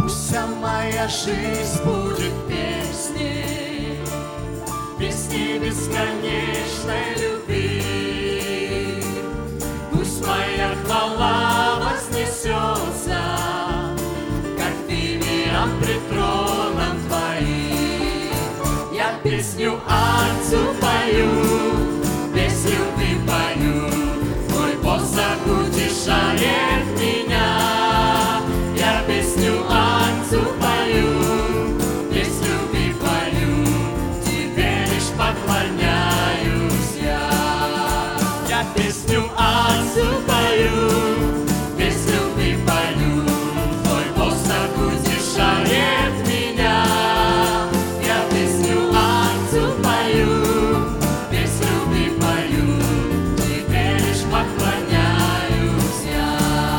Вся моя жизнь будет песней, песней бесконечной любви. Пусть моя хвала вознесется, как дымом пред троном Твоим. Я песню Отцу пою, весь любви пою, мой Бог утешает меня. Я песню Отцу пою, весь любви пою, Тебе лишь поклоняюсь я. Я песню Отцу пою, весь любви пою, мой Бог утешает меня. Я песню Отцу пою, весь любви пою, Тебе лишь поклоняюсь я.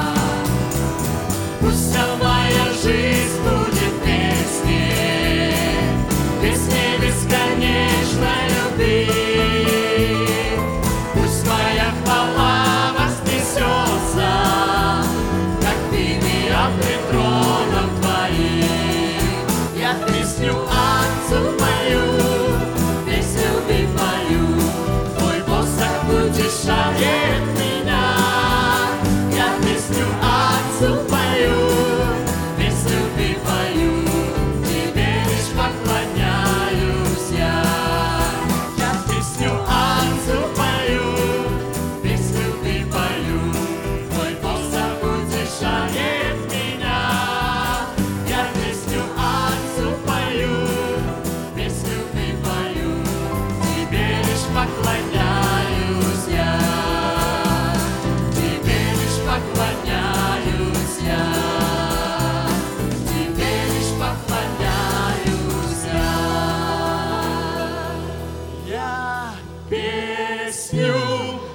Пусть вся моя жизнь будет песней, песней бесконечной любви. Пусть моя хвала вознесется, как дымом пред троном Твоим. Я песню Отцу пою, весь любви пою, мой Бог утешает меня. Я песню Отцу пою, весь любви пою, Тебе лишь поклоняюсь я. Я песню Отцу пою, весь любви пою, мой Бог утешает меня. Я песню Отцу пою, весь любви пою, Тебе лишь поклоняюсь я. Тебе лишь поклоняюсь я. Тебе лишь поклоняюсь я. Я песню